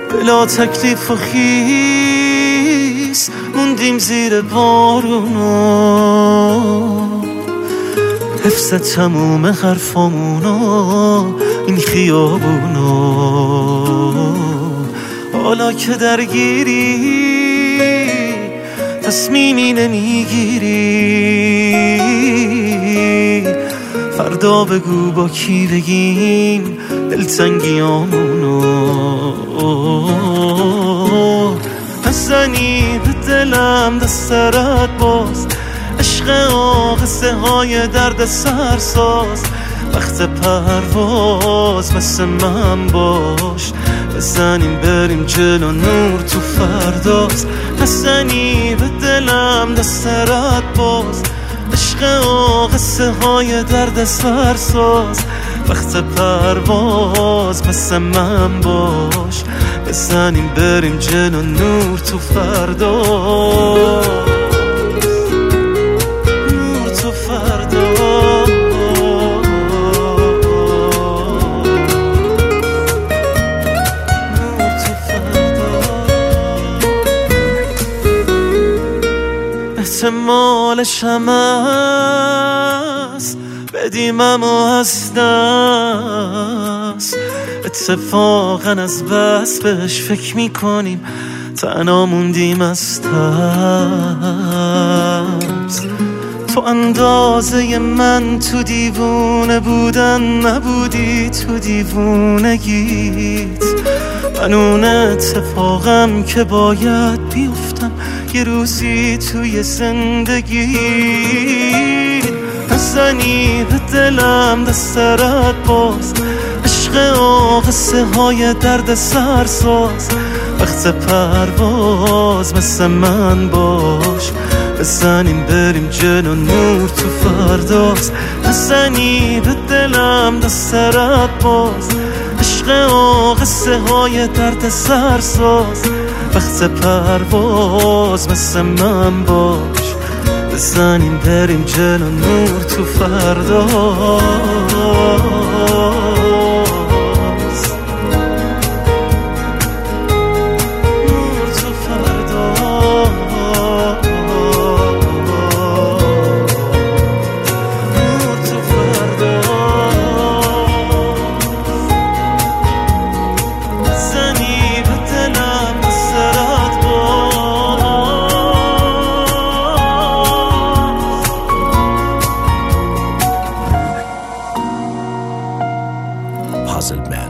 بلا تکلیف و خیس موندیم زیر بارونا، حفظ تموم حرفامونا این خیابونا. حالا که درگیری تصمیمی نمیگیری، فردا بگو با کی بگیم دلتنگیامونو. بزنی به دلم دسترت باز، عشق آقصه های درد سرساز. وقت پرواز مثل من باش، بزنیم بریم جلو نور تو فرداست. بزنی به دلم دسترت باز، عشق آقصه های درد سرساز. وقت پرواز مثل من باش، بزنیم بریم جلو نور تو فرداست. نور تو فرداست. نور تو فرداست. احتمالش هم هست بدیم اما از دست، اتفاقا از بس بهش فکر میکنیم تنها موندیم از ترس. تو اندازه من تو دیوونه بودن نبودی، تو دیوونگیت من اون اتفاقم که باید بیفتم یه روزی توی زندگیت. بزنی به دلم دسترت باز، عشق آقصه های درد سرساز. وقت پرواز مثل من باش، بزنیم بریم جلو نور تو فرداست. بزنی به دلم دسترت باز، عشق آقصه های درد سرساز. وقت پرواز مثل من باش، بزنیم بریم جلو نور تو فرداست. Puzzle Man.